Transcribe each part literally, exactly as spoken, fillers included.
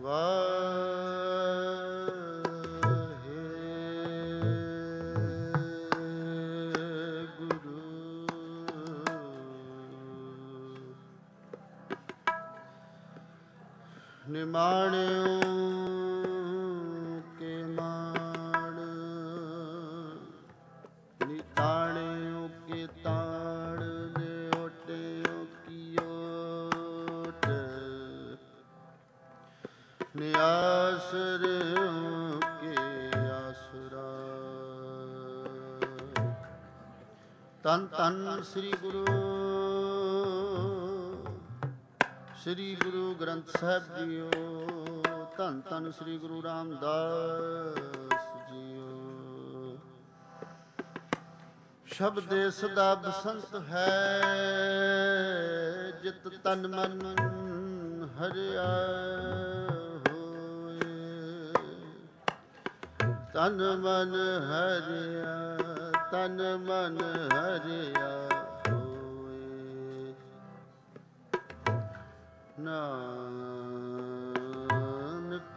ਨਿਮਾਣਿਓ ਕੇ ਮਾਣ, ਨਿਤਾਣਿਓ ਕੇ ਤਾਣ, ਨਿਓਟਿਓ ਕੀ ਓਟ, ਨਿਆਸਰਿਓ ਕੇ ਆਸਰਾ। ਧੰਨ ਧੰਨ ਸ੍ਰੀ ਗੁਰੂ ਸ੍ਰੀ ਗੁਰੂ ਗ੍ਰੰਥ ਸਾਹਿਬ ਜੀਓ। ਧੰਨ ਧੰਨ ਸ੍ਰੀ ਗੁਰੂ ਰਾਮਦਾਸ ਜੀਓ। ਸ਼ਬਦ ਸਦਾ ਬਸੰਤ ਹੈ, ਜਿਤ ਤਨ ਮਨ ਹਰਿਆ ਹੋਏ। ਤਨ ਮਨ ਹਰਿਆ, ਤਨ ਮਨ ਹਰਿਆ ਨਾਨਕ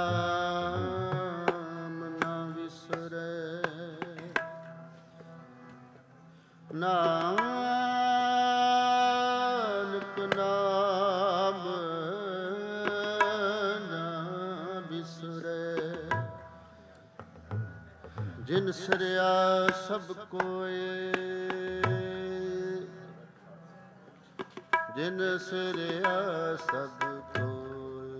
ਨਾਮ ਨਾ ਵਿਸਰੈ, ਨਾਨਕ ਨਾਮ ਨਾ ਵਿਸਰੈ। ਜਿਨ ਸਰਿਆ ਸਭ ਕੋਇ, ਜਿਨ ਸਿਰਿਆ ਸਭ ਕੋਇ।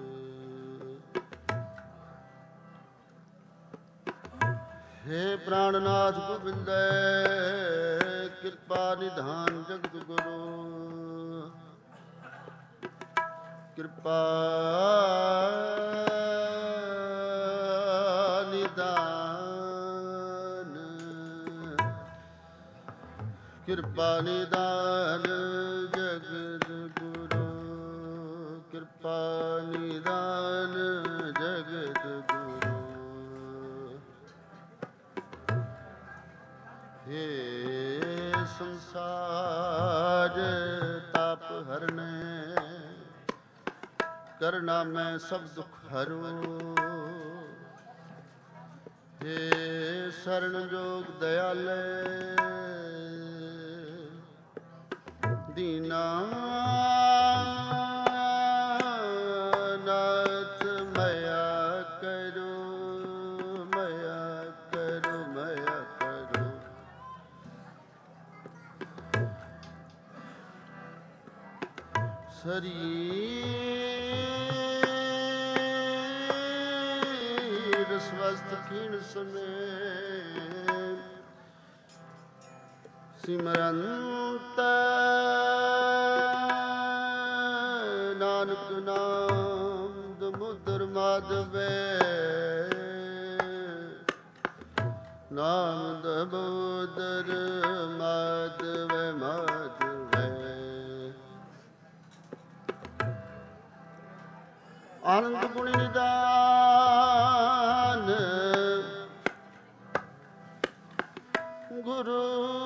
ਹੇ ਪ੍ਰਾਣਨਾਥ ਗੋਬਿੰਦੈ, ਕਿਰਪਾ ਨਿਧਾਨ ਜਗਤ ਗੁਰੂ। ਕਿਰਪਾ ਨਿਧਾਨ, ਕਿਰਪਾ ਨਿਧਾਨ ਜਗਤ ਗੁਰੂ। ਕਿਰਪਾ ਨਿਧਾਨ ਜਗਤ ਗੁਰੂ। ਹੇ ਸੰਸਾਰ ਤਾਪ ਹਰਨੇ, ਕਰਨਾ ਮੈਂ ਸਭ ਦੁਖ ਹਰੋ। ਹੇ ਸਰਣ ਜੋਗ ਦਇਆਲੇ, ਦੀਨਾਨਾਥ ਮਇਆ ਕਰੋ, ਮਇਆ ਕਰੋ, ਮਇਆ ਕਰੋ। ਸਰੀਰ ਸਵਸਥ ਖੀਣ ਸਮੇ, ਸਿਮਰੰਤ ਨਾਨਕ ਨਾਮ ਦਮੋਦਰ ਮਾਧਵੈ। ਨਾਮ ਦਮੋਦਰ ਮਾਧਵੈ, ਮਾਧਵੈ। ਆਨੰਦ ਗੁਣੀ ਨਿਦਾਨ, ਗੁਰੂ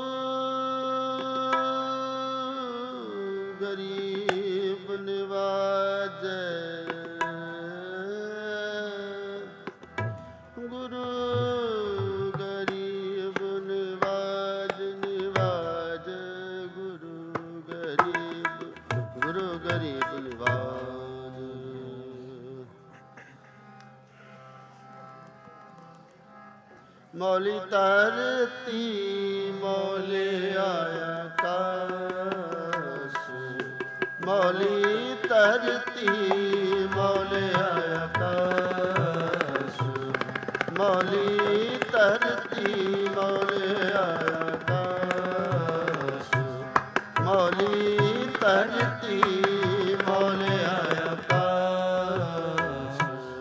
ਗਰੀਬ ਨਿਵਾਜੈ। ਗੁਰੂ ਗਰੀਬ ਨਿਵਾਜ, ਨਿਵਾਜ ਗੁਰੂ ਗਰੀਬ, ਗੁਰੂ ਗਰੀਬ ਨਿਵਾਜ। ਮੌਲੀ ਧਰਤੀ ਮੌਲੇ ਆਕਾਸ, ਮੌਲੀ ਧਰਤੀ ਮੌਲੇ ਆਕਾਸ, ਮੌਲੀ ਧਰਤੀ ਮੌਲੇ ਆਕਾਸ, ਮੌਲੀ ਧਰਤੀ ਮੌਲੇ ਆਕਾਸ।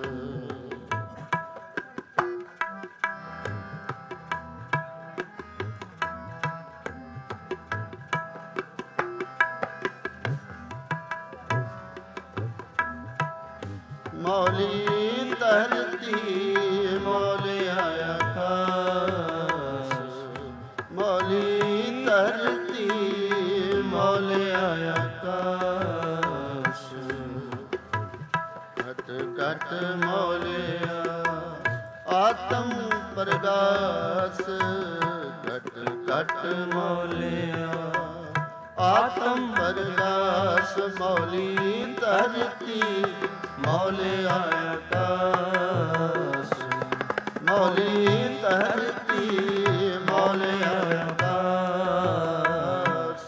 ਮੌਲੀ ਧਰਤੀ ਮੌਲੇ ਆਕਾਸ, ਮੌਲੀ ਧਰਤੀ ਮੌਲੇ ਆਕਾਸ। ਹਟ ਘਟ ਮੌਲਿਆ ਆਤਮ ਪ੍ਰਗਾਸ ਘਟ ਘਟ ਮੌਲਿਆ ਆਤਮ ਪ੍ਰਗਾਸ ਮੌਲੀ ਧਰਤੀ ਮੌਲਿਆ ਆਕਾਸ ਮੌਲੀ ਧਰਤੀ ਮੌਲਿਆ ਆਕਾਸ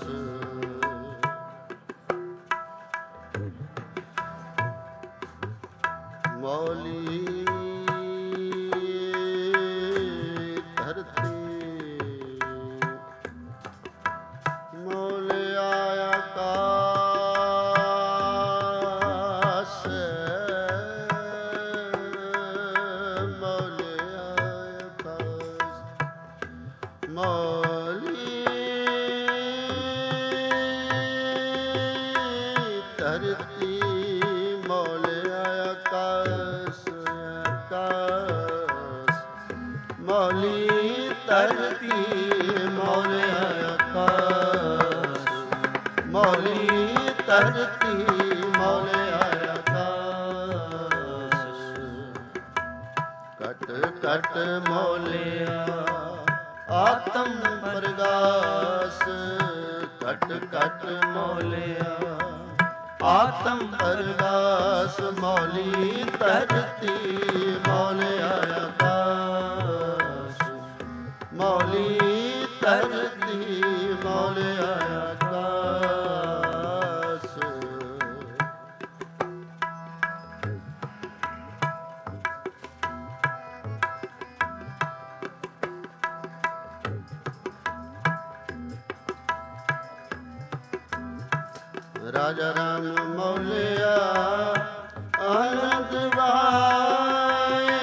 ਮੌਲੀ ਧਰਤੀ ਮੌਲਿਆ ਆਕਾਸ ਮੌਲਿਆ ਆਕਾਸ ਮੌਲੀ ਧਰਤੀ ਮੌਲਿਆ ਆਕਾਸ ਆਕਾਸ ਮੌਲੀ ਧਰਤੀ ਮੌਲਿਆ ਆਕਾਸ ਮੌਲੀ ਧਰਤੀ ਮੌਲਿਆ ਆਕਾਸ ਘਟ ਘਟ ਮੌਲਿਆ ਆਤਮ ਪ੍ਰਗਾਸ ਘਟ ਘਟ ਮੌਲਿਆ ਆਤਮ ਪ੍ਰਗਾਸ ਮੌਲੀ ਧਰਤੀ ਮੌਲਿਆ ਆਕਾਸ ਮੌਲੀ ਧਰਤੀ ਮੌਲਿਆ ਆਕਾਸ ਰਾਜਾ ਰਾਮ ਮੌਲਿਆ ਆਨੰਦ ਵਾਏ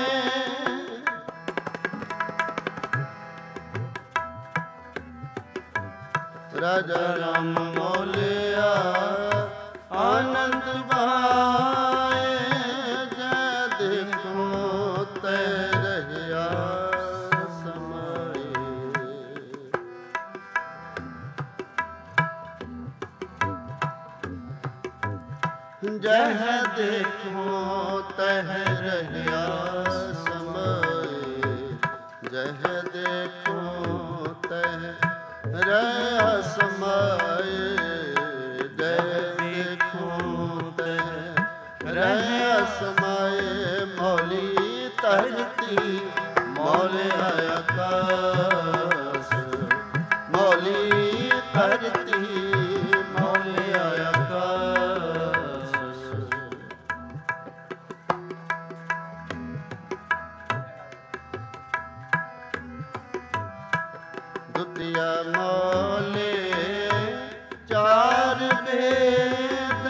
ਰਾਜਾ ਰਾਮ ਮੌਲਿਆ ਆਨੰਦ ਵਾਏ ਜੈ ਦੇਖੋ ਤੈ ਰਹਿਆ ਸਮਾਏ ਜਹ ਦੇਖੋ ਤਹ ਰਹਿਆ ਸਮਾਏ ਜਹ ਦੇਖੋ ਤਹ ਰਹਿਆ ਸਮਾਏ ਜਹ ਦੇਖੋ ਤਹ ਰਹਿਆ ਸਮਾਏ ਮੌਲੀ ਧਰਤੀ ਮੌਲਿਆ ਆਕਾਸ ਮੌਲੀ ਧਰਤੀ ਮੌਲਿਆ ਆਕਾਸ ਦੁਤੀਆ ਮੌਲੇ ਚਾਰ ਵੇਦ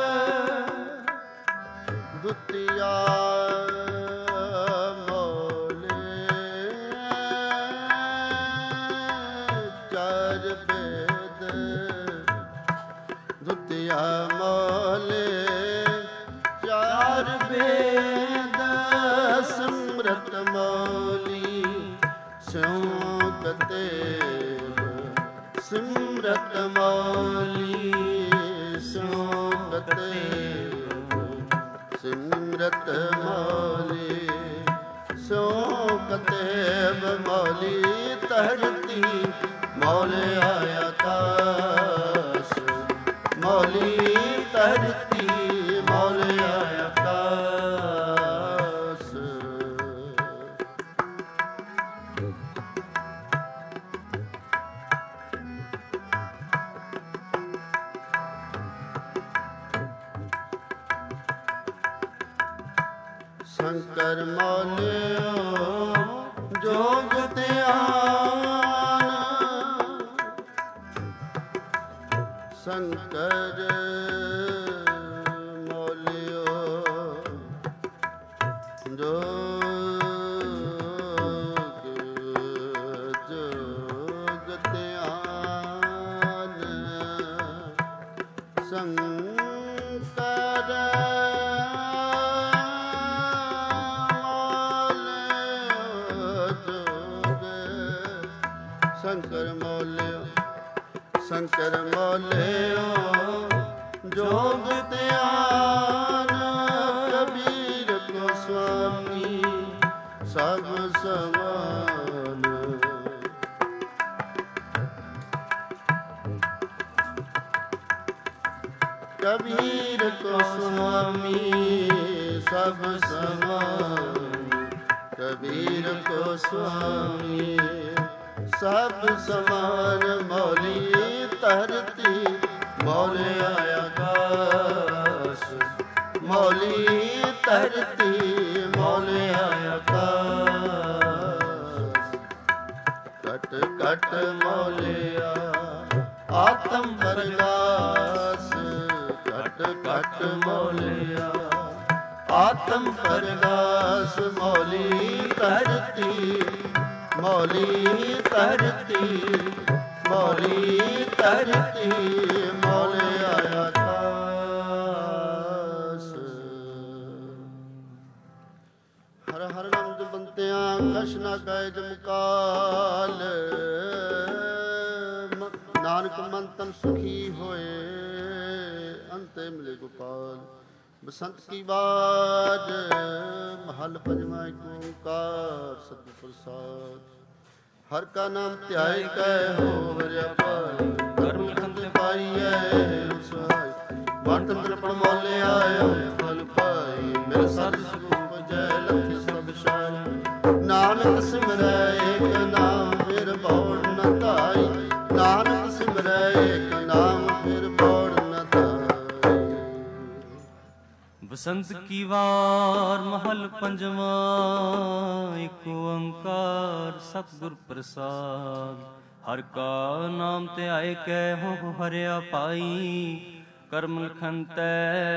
ਦੁਤੀਆ ਮੌਲੇ ਚਾਰ ਵੇਦ ਦੁਤੀਆ ਮੌਲੇ ਚਾਰ ਵੇਦ ਸਿਮਰਤ ਮੌਲੀ ਸਿਉ ਕਤੇ ਸਿਮਰਤ ਮੌਲੀ ਸਿਉ ਕਤੇ ਸਿਮਰਤ ਮੌਲੀ ਸਿਉ ਕਤੇਬ ਮੌਲੀ ਧਰਤੀ ਮੌਲਿਆ ਆਕਾਸ ਮੌਲੀ ਧਰਤੀ ਮੌਲਿਆ ਆਕਾਸ ਸ਼ੰਕਰ ਮੌਲਿਓ ਜੋਗ ਧਿਆਨ ਸ਼ੰਕਰ ਮੌਲਿਓ ਜੋਗ ਜੋਗ ਧਿਆਨ ਸ਼ੰਕਰ ਸ਼ੰਕਰ ਮੌਲਿਓ ਸ਼ੰਕਰ ਮੌਲਿਓ ਜੋਗ ਧਿਆਨ ਕਬੀਰ कबीर को स्वामी सब समान, कबीर को स्वामी सब समान। मौली धरती मौले आकाश, मौली धरती मौले आकाश। कट कट मौलिया आत्म प्रकाश, कट कट मौलिया आत्म प्रकाश। मौली धरती मौली धरती मौली धरती मौले आकाश। हर हर नाम जपंत्या कछ ना कहे जमकाल, नानक मन तन सुखी होए अंते मिले गोपाल। बसंत की बाज महल पंजवा एक ओंकार सतगुर प्रसाद। हर का नाम ध्याय कै हो वरिया पाई, कर्म खंत पाइयै सुहाई। मत तृपण मौले आयो फल पाई, मेरे सत सुख जय लखि सब साई। नानक सिमरै एक नाम फिर बौड़ न धाई, नानक सिमरै एक नाम फिर बौड़ न धाई। बसंत की वार महल पंजवा एक ओंकार सतगुर प्रसाद। हर का नाम ते आए कै हो हरिया पाई, करम लखनतै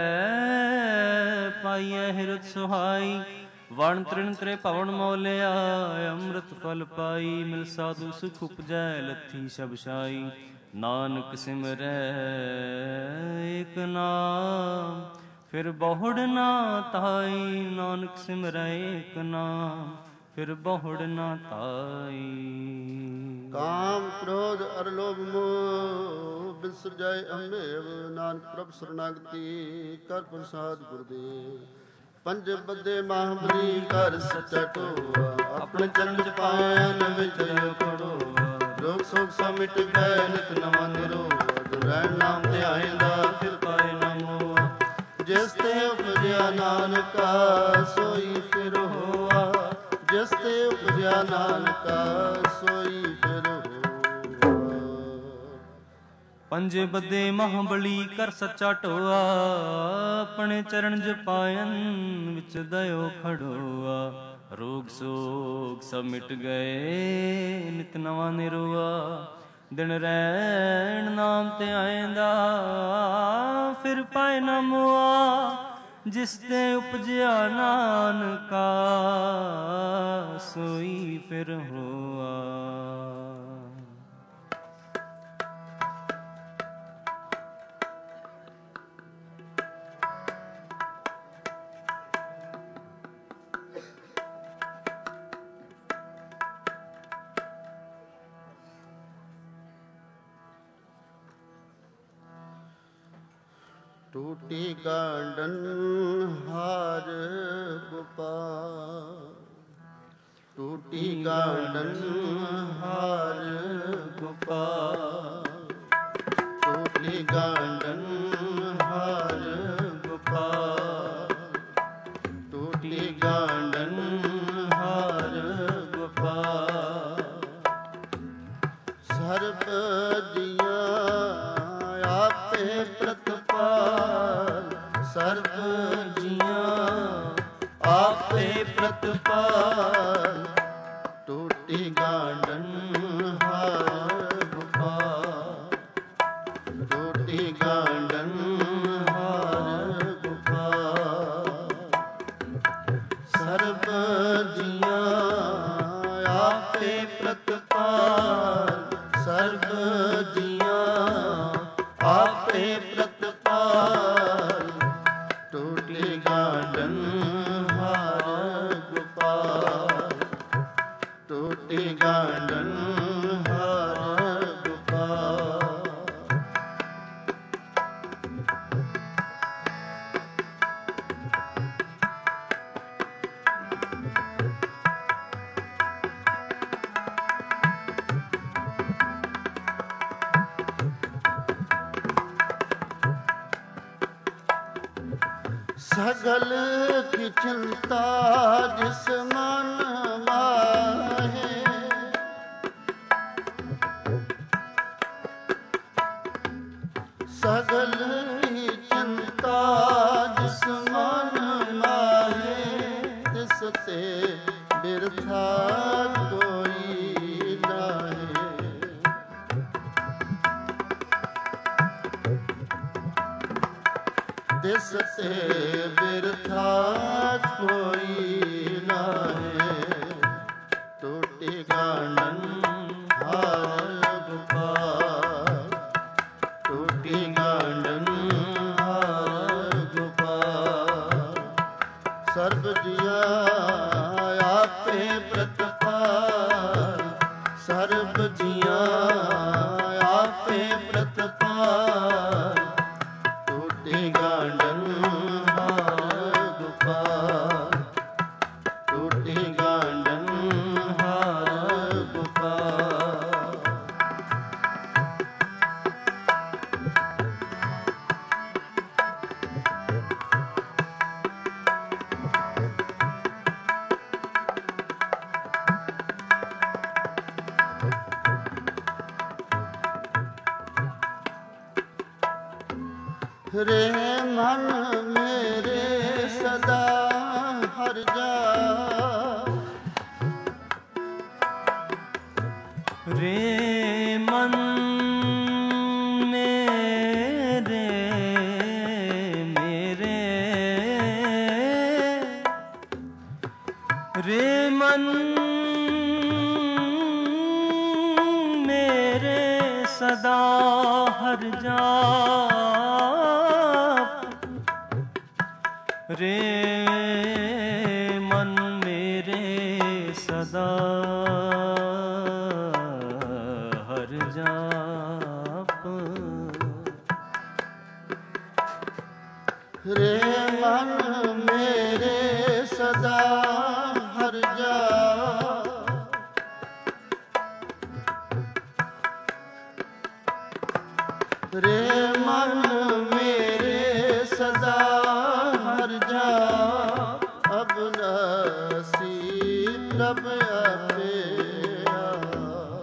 पाइयै हिरत सुहाई। वण तृण त्रे पवन मौलिया अमृत फल पाई, मिल साधु सुख उपजै लथी सब साई। नानक सिमरै एक नाम फिर बहुड़ ना ताई, नानक सिमरै एक नाम फिर बहुड़ ना ताई। काम क्रोध अर लोभ मोह बिसर जाए अमेव, नानक प्रभ शरणागति कर प्रसाद गुरुदेव। पंज बदे महाबली कर सच्चा टोआ, अपने चरण च पायन विच खड़ोआ। रोग सोग सा मिट गए नित नवा निरोआ, जो रैन नाम ते आएंदा फिर पाए ना मोआ। जिस ते उपजया नानका सोई फिर होआ, जिस ते उपजया नानका सोई फिर होआ। पंजे बदे महाबली कर सच्चा टोआ, अपने चरण जपायन विच दयो खड़ोआ। रोग सोग सब मिट गए नित नवा निरोआ, दिन रैन नाम ते आएंदा फिर पाए ना मोआ। जिस ते उपजया नानका सोई फिर होआ। टूटी गांडन हार गोपाल, टूटी गांडन हार गोपाल। टूटी गांडन हार गोपाल, टूटी गांडन हार गोपाल। सर्ब जिया आपे प्रतिपाल, सर्ब जिया आपे प्रतिपाल। टूटी गांडन हार गोपाल, टूटी गांडन हार गोपाल। सर्ब जिया आपे प्रतिपाल, सर्ब जिया आपे प्रतिपाल। टूटी गांडन हार गोपाल, टूटी गांडन हार गोपाल। ਸਗਲ ਕੀ ਚਿੰਤਾ ਜਿਸ ਮਨ ਮਾਹੇ, ਸਗਲ ਹੀ ਚਿੰਤਾ ਜਿਸ ਮਨ ਮਾਹੇ, ਤਿਸ ਤੇ ਬਿਰਥਾ ਕੋਈ ਨਾਹੀ। ਤਿਸ ਤੇ ਬਿਰਥਾ ਕੋਈ ਨਾਹੀ। ਟੂਟੀ ਗਾਂਢਨ ਹਾਰ ਗੋਪਾਲ, ਟੂਟੀ ਗਾਂਢਨ ਹਾਰ ਗੋਪਾਲ। ਸਰਬ ਜੀਆ ਆਪੇ ਪ੍ਰਤਪਾਲ, ਸਰਬ ਜੀਆ ਆਪੇ ਪ੍ਰਤਪਾਲ। ਟੂਟੀ ਗਾਂਢਨ ਹਾਰ ਗੋਪਾਲ, ਟੂਟੀ ਗਾਂਢਨ ਹਾਰ ਗੋਪਾਲ। ਰੇ ਮਨ ਮੇਰੇ ਸਦਾ ਹਰਿ ਜਾ, ਰੇ ਮਨ ਮੇਰੇ ਮੇਰੇ, ਰੇ ਮਨ ਮੇਰੇ ਸਦਾ ਹਰਿ ਜਾਪ, ਰੇ ਮਨ ਮੇਰੇ ਸਦਾ ਹਰਿ ਜਾਪ। ਰੇ ਮਨ ਮੇਰੇ ਸਦਾ ਹਰਿ ਜਾਪ, ਰੇ ਮਨ ਮੇਰੇ ਸਦਾ ਹਰਿ ਜਾਪ। ਅਬਨਾਸੀ ਪ੍ਰਭ ਆਪੇ ਆਪ,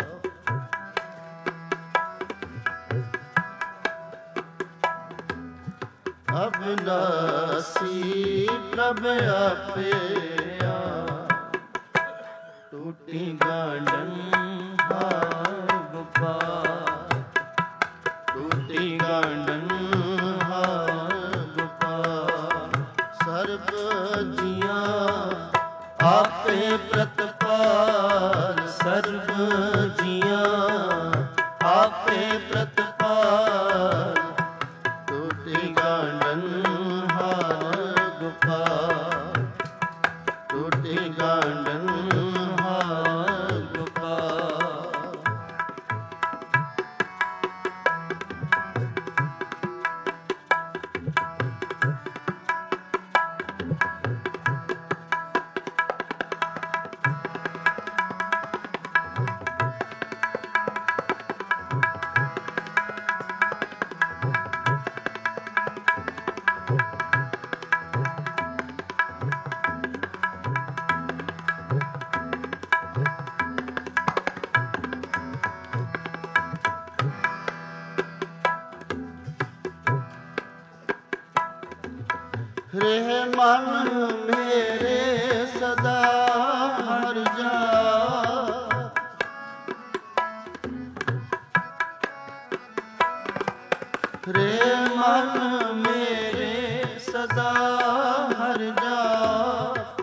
ਅਬਨਾਸੀ ਪ੍ਰਭ ਆਪੇ ਆਪ। ਟੂਟੀ ਗਾਂਢਨ ਹਾਰ ਗੋਪਾਲ, ਟੂਟੀ ਗਾਂਢਨ ਹਾਰ ਗੋਪਾਲ। ਸਰਬ ਜੀਆਂ ਆਪੇ ਪ੍ਰਤਪਾਲ, ਸਰਬ ਜੀਆਂ ਆਪੇ ਪ੍ਰਤਪਾਲ। ਟੂਟੀ ਗਾਂਢਨ ਹਾਰ ਗੋਪਾਲ, ਟੂਟੀ ਗਾਂਢਨ ਹਾਰ ਗੋਪਾਲ। ਰੇ ਮਨ ਮੇਰੇ ਸਦਾ ਹਰਿ ਜਾਪ, ਰੇ ਮਨ ਮੇਰੇ ਸਦਾ ਹਰਿ ਜਾਪ।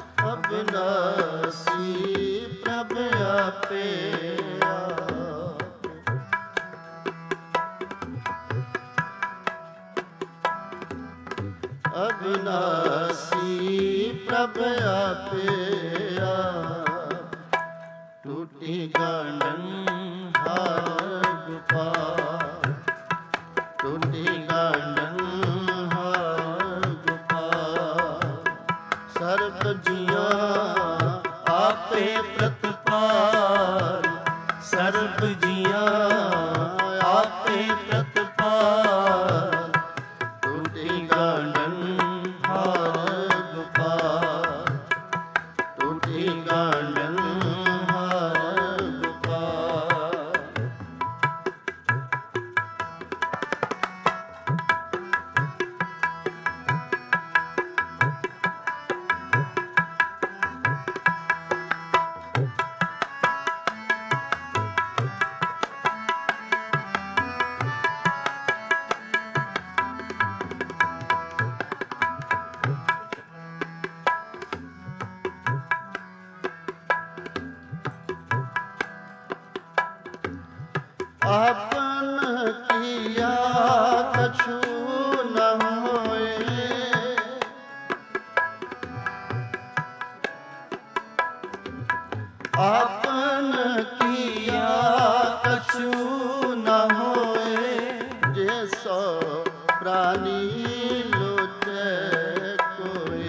ਅਬਨਾਸੀ ਪ੍ਰਭ ਆਪੇ ਆਪ, ਅਬਨਾਸੀ ਪ੍ਰਭ ਆਪੇ ਆਪ। ਟੂਟੀ ਗਾਂਢਨ ਹਾਰ ਗੋਪਾਲ, ਟੂਟੀ ਗਾਂਢਨ ਹਾਰ ਗੋਪਾਲ। ਸਰਬ ਜੀਆਂ ਆਪੇ ਪ੍ਰਤਪਾਲ, ਸਰਬ ਜੀਆਂ ਆਪੇ ਪ੍ਰਤਪਾਲ। ਟੂਟੀ ਗਾਂਢਨ ਹਾਰ ਆਪਨ ਕੀਆ ਕਛੂ ਨ ਹੋਏ, ਆਪਨ ਕੀਆ ਕਛੂ ਨ ਹੋਏ, ਜੇ ਸੋ ਪ੍ਰਾਨੀ ਲੋਚੈ ਕੋਏ।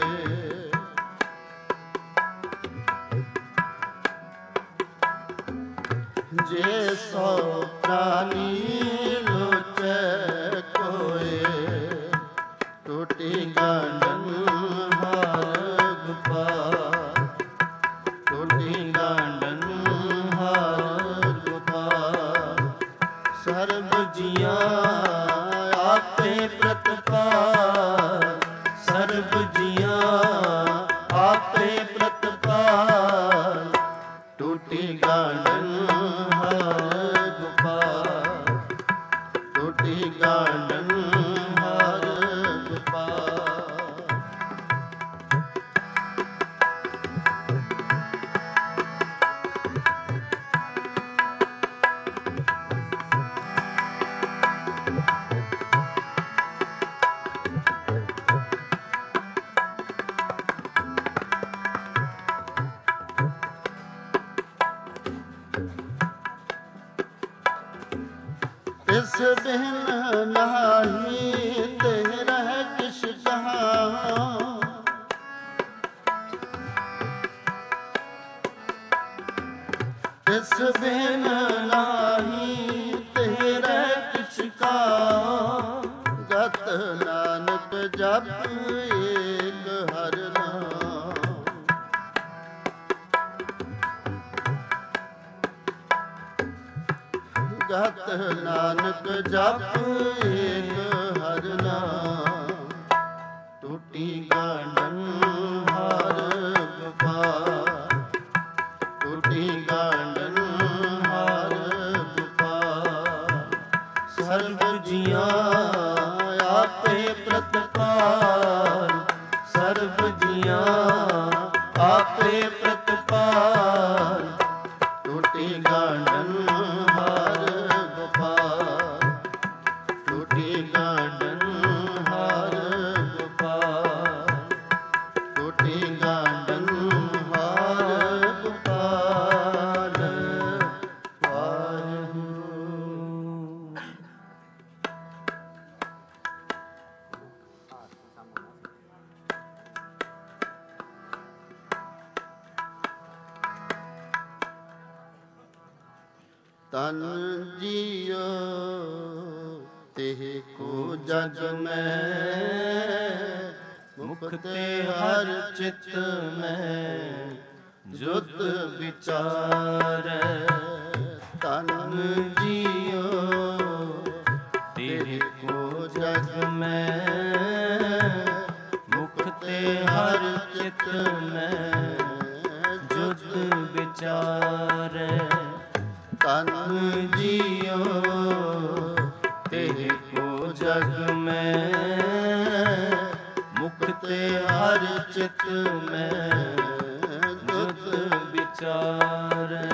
ਜੇ ਸੋ ਪ੍ਰਾਨੀ ਲੋਚੈ ਕੋਏ, ਟੂਟੀ ਗਾਂਢਨ ਹਰ ਗੋਪਾਲ, ਟੂਟੀ ਗਾਂਢਨ ਹਰ ਗੋਪਾਲ। ਸਰਬ ਜੀਆਂ ਆਪੇ ਪ੍ਰਤਪਾਲ, ਸਰਬ ਜੀਆਂ ਆਪੇ ਪ੍ਰਤਪਾਲ, ਟੂਟੀ ਗਾਂਢਨ ਹਰ ਗੋਪਾਲ, ਟੂਟੀ ਗਾਂਢਨ ਹਰ ਗੋਪਾਲ। ਇਸ ਬਿਨ ਨਾਹੀ ਤੇ ਰਹਿ ਕਿਛ ਕਹਾਂ, ਇਸ ਬਿਨ ਨਾਹੀ ਤੇ ਰਹਿ ਕਿਛ ਕਹਾਂ। ਗਤ ਨਾਨਕ ਜਪ ਏਕ ਹਰਿ ਨਾਮ, ਗਤ ਨਾਨਕ ਜਪ ਏਕ ਹਰਿ ਨਾਮ। ਟੂਟੀ ਗਾਂਢਨ ਹਰ ਗੋਪਾਲ, ਟੂਟੀ ਗਾਂਢਨ ਹਰ ਗੋਪਾਲ। ਸਰਬ ਜੀਆਂ ਆਪੇ ਪ੍ਰਤਪਾਲ, ਸਰਬ ਜੀਆਂ ਆਪੇ ਪ੍ਰਤਪਾਲ, ਟੂਟੀ ਗਾਂਢਨ ਹਰ ਗੋਪਾਲ, ਟੂਟੀ ਗਾਂਢਨ ਹਰ ਗੋਪਾਲ, ਟੂਟੀ ਗਾਂਢਨ ਹਰ ਗੋਪਾਲ। ਵਾਹਿਗੁਰੂ। ਤਨ ਜੀਓ ਤੇ ਕੋ ਜਗ ਮੈਂ, ਮੁਕਤੇ ਹਰ ਚਿਤ ਮੈਂ ਜੁਤ ਵਿਚਾਰੈ। ਤਨ ਜੀਓ ਤੇ ਕੋ ਜਗ ਮੈਂ, ਮੁਕਤੇ ਹਰ ਚਿਤ ਮੈਂ ਜੁਤ ਵਿਚਾਰੈ। ਤਨ ਜੀਓ ਤੇ ਕੋ ਜਗ ਮੈਂ, ਮੁਕਤੇ ਹਰ ਚਿਤ ਮੈਂ ਜੁਤ ਵਿਚਾਰੈ।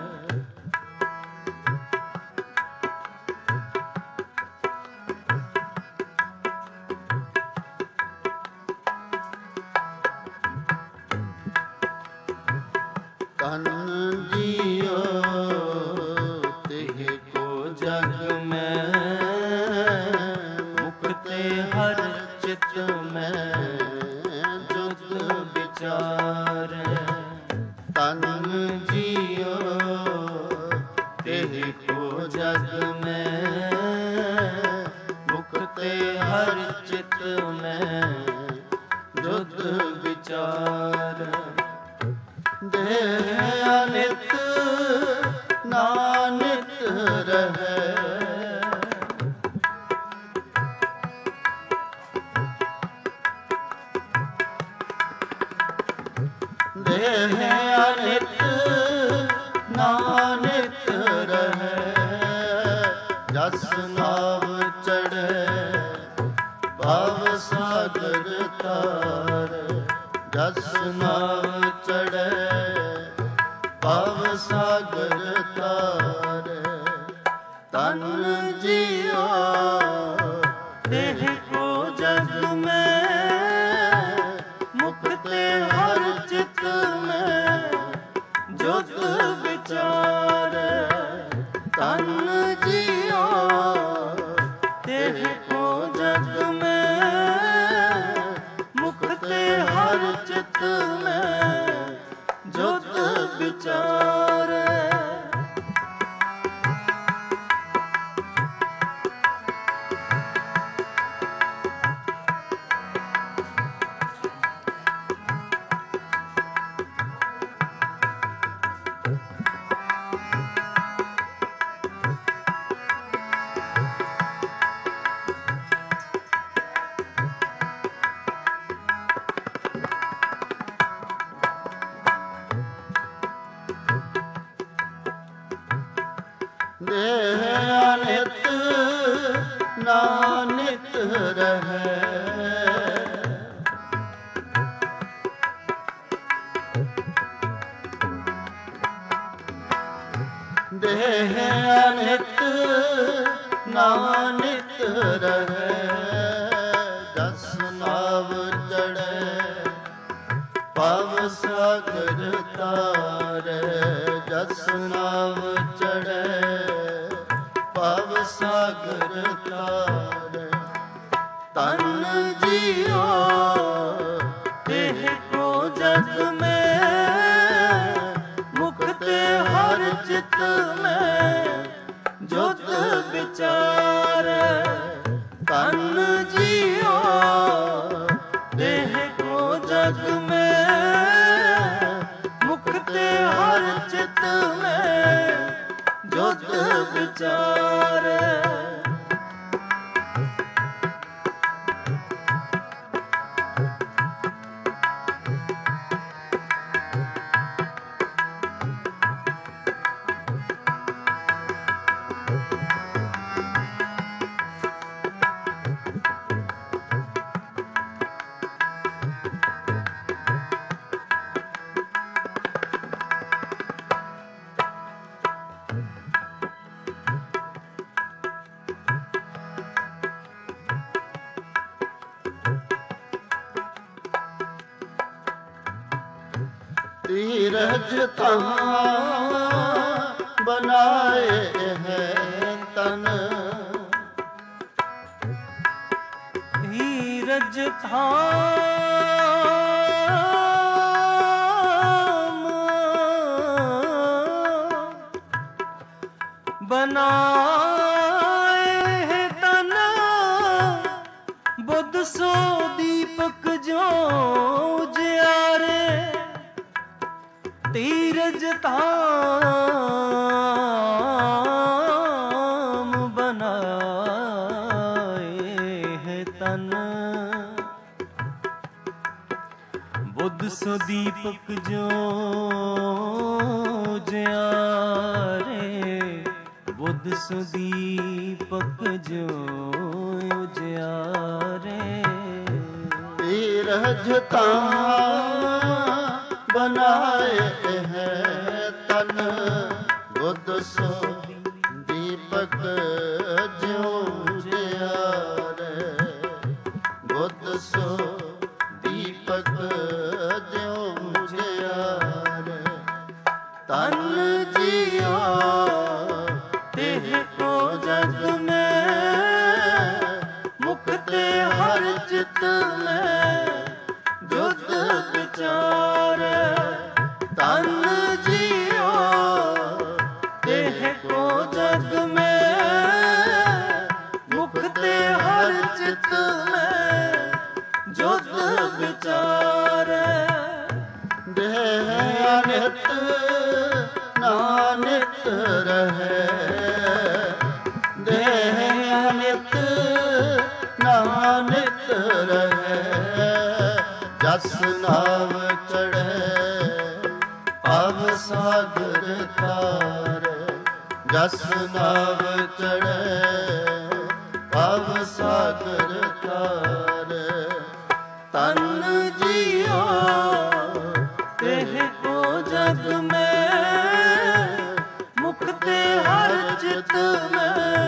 ਤਨ ਜੀਓ ਤੇ ਕੋ ਜਗ ਮੈਂ, ਮੁਕਤੇ ਹਰ ਚਿਤ ਮੈਂ ਜੁਤ ਵਿਚਾਰੈ। ਤਨ ਜੀਓ ਤੇ ਕੋ ਜਗ ਮੈਂ, ਮੁਕਤੇ ਹਰ ਚਿਤ ਮੈਂ ਜੁਤ ਵਿਚਾਰੈ। ਦੇਹ ਅਨਿਤ ਨਾਨਿਤ ਰਹੈ, ਦੇਹ ਅਨਿਤ ਨਾਨਿਤ ਰਹੈ। ਜਸ ਨਾਵ ਚੜ੍ਹੈ ਭਵ ਸਾਗਰ ਤਾਰੈ, ਜਸ ਨਾਵ ਚੜ੍ਹੈ ਭਵ ਸਾਗਰ ਤਾਰੈ। ਤਨ ਜੀਓ ਦੇਹ ਕੋ ਜਗ ਮੈਂ ਮੁਕਤੇ ਹਰ ਚਿਤ ਮੈਂ ਜੁਤ ਵਿਚਾਰ ਤਨ ਜੀਓ ਦੇਹ ਕੋ ਜਗ ਮੈਂ ਮੁਕਤੇ ਹਰ ਚਿਤ ਮੈਂ ਜੁਤ ਵਿਚਾਰ ਦੇਹ ਅਨਿਤ ਨਾਨਿਤ ਰਹੈ ਦੇਹ ਅਨਿਤ ਨਾਨਿਤ ਰਹੈ ਜਸ ਨਾਵ ਚੜ੍ਹੈ ਪਵ ਸਾਗਰ ਤਾਰੈ ਜਸ ਨਾਵ ਚੜ੍ਹੈ ਪਵ ਸਾਗਰ ਤਾਰੈ ਤਨ ਜੀਓ ਦੇਹ ਕੋ ਜਗ ਮੈਂ ਮੁਕਤੇ ਹਰ ਚਿਤ ਮੈਂ ਜੁਤ ਵਿਚਾਰ ਤਨ ਜੀਓ ਦੇਹ ਕੋ ਜਗ ਮੈਂ ਮੁਕਤੇ ਹਰ ਚਿਤ ਮੈਂ ਜੁਤ ਵਿਚਾਰ ਧੀਰਜ ਤਹਾਂ ਬਨਾਏ ਹੈ ਤਨ ਧੀਰਜ ਥਾਮ ਬਨਾਏ ਹੈ ਤਨ ਬੁੱਧ ਸੋ ਦੀਪਕ ਜੋ ਜਿਆਰੇ ਧੀਰਜ ਧਾਮ ਬਨਾਏ ਹੈ ਤਨ ਬੁੱਧ ਸੋ ਦੀਪਕ ਜੋ ਜਿਆਰੇ ਬੁੱਧ ਸੋ ਦੀਪਕ ਜੋ ਜਿਆਰੇ ਧੀਰਜ ਤਹਾਂ ਬਨਾਏ ਹੈ ਤਨ ਬੁੱਧ ਸੋ ਦੀਪਕ ਜਿਉ ਜਿਆਰੇ ਬੁੱਧ ਸੋ ਦੀਪਕ ਜਿਉ ਜਿਆਰੇ ਤਨ ਜੀਓ ਦੇਹ ਕੋ ਜਗ ਮੈਂ ਮੁਕਤੇ ਹਰ ਚਿਤ ਮੈਂ ਜੁਤ ਵਿਚਾਰ ਤਨ ਜੀਓ ਦੇਹ ਕੋ ਜਗ ਮੈਂ ਮੁਕਤੇ ਹਰ ਚਿਤ ਮੈਂ ਜੁਤ ਵਿਚਾਰ ਦੇਹ ਅਨਿਤ ਨਾਨਿਤ ਰਹੈ ਦੇਹ ਅਨਿਤ ਨਾਨਿਤ ਰਹੈ ਜਸ ਨਾਵ ਚੜ੍ਹੈ ਪਵ ਸਾਗਰ ਤਾਰੈ ਜਸ ਨਾਵ ਚੜ੍ਹੈ ਪਵ ਸਾਗਰ ਤਾਰੈ ਤਨ ਜੀਓ ਦੇਹ ਕੋ ਜਗ ਮੈਂ ਮੁਕਤੇ ਹਰ ਚਿਤ ਮੈਂ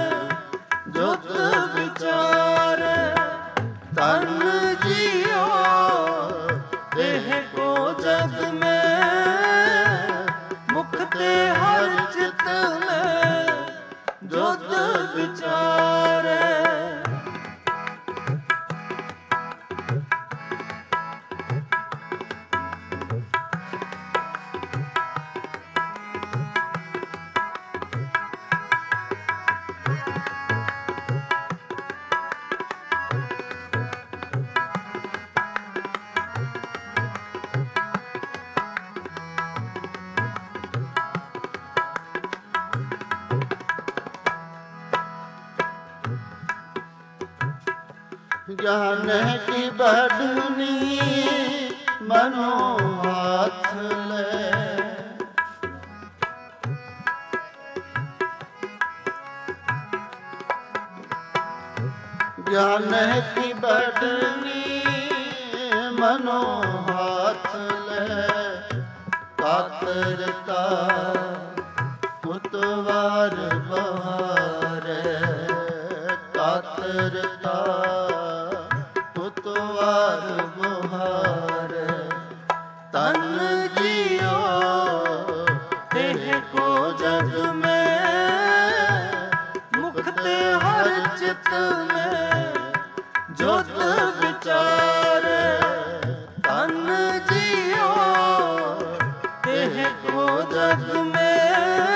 ज्ञान की बढ़नी मनो हाथ ले। ज्ञान की बढ़नी मनो हाथ ले। कातरता पुतवार बहार, कातरता पुतवार बहार। तन जियो देह को जग में, मुक्त हर चित में जोत विचार। तन जियो देह को जग में,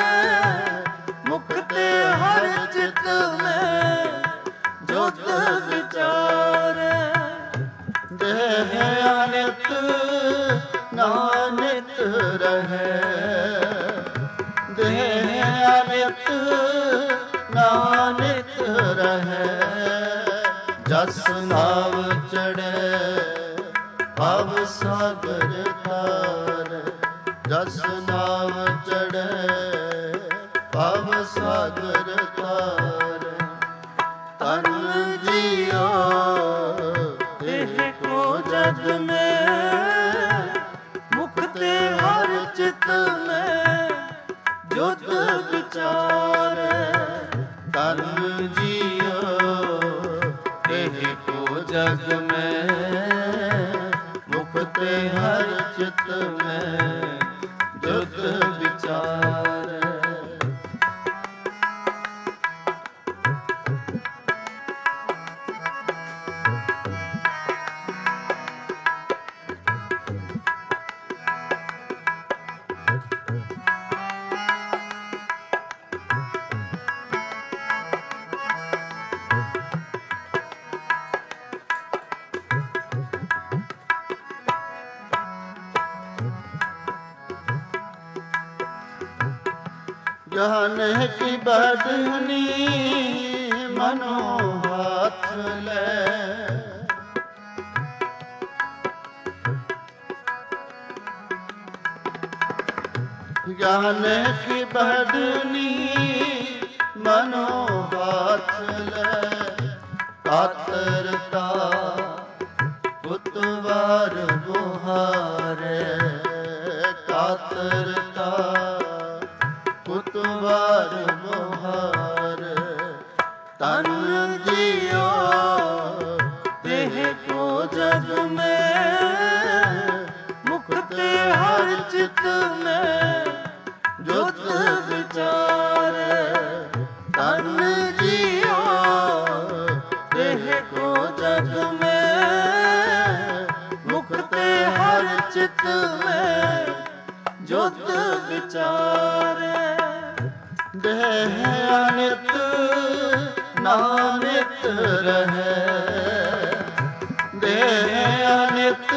मुक्त हर चित में जोत विचार। देह अनित नानित रहे, देह अनित नानित रहे। जस नाव चढ़े भव सागर तार, जस नाव चढ़े भव सागर तार। तन जियो देह को जग में, मुक्त हर चित में जोत विचार। तन जियो देह को जग में, मुक्त हर चित में जोत विचार। ज्ञान की बढ़नी मनो हाथ ले। ज्ञान की बढ़नी मनो हाथ ले। कातरता पुतवार बुहार, कातरता पुतवार बुहार। तन जियो देह को जग में, मुक्त हर चित में जोत विचार। तन जियो देह को जग में, मुक्त हर चित में जोत विचार। देह अनित नानित रहे, देह अनित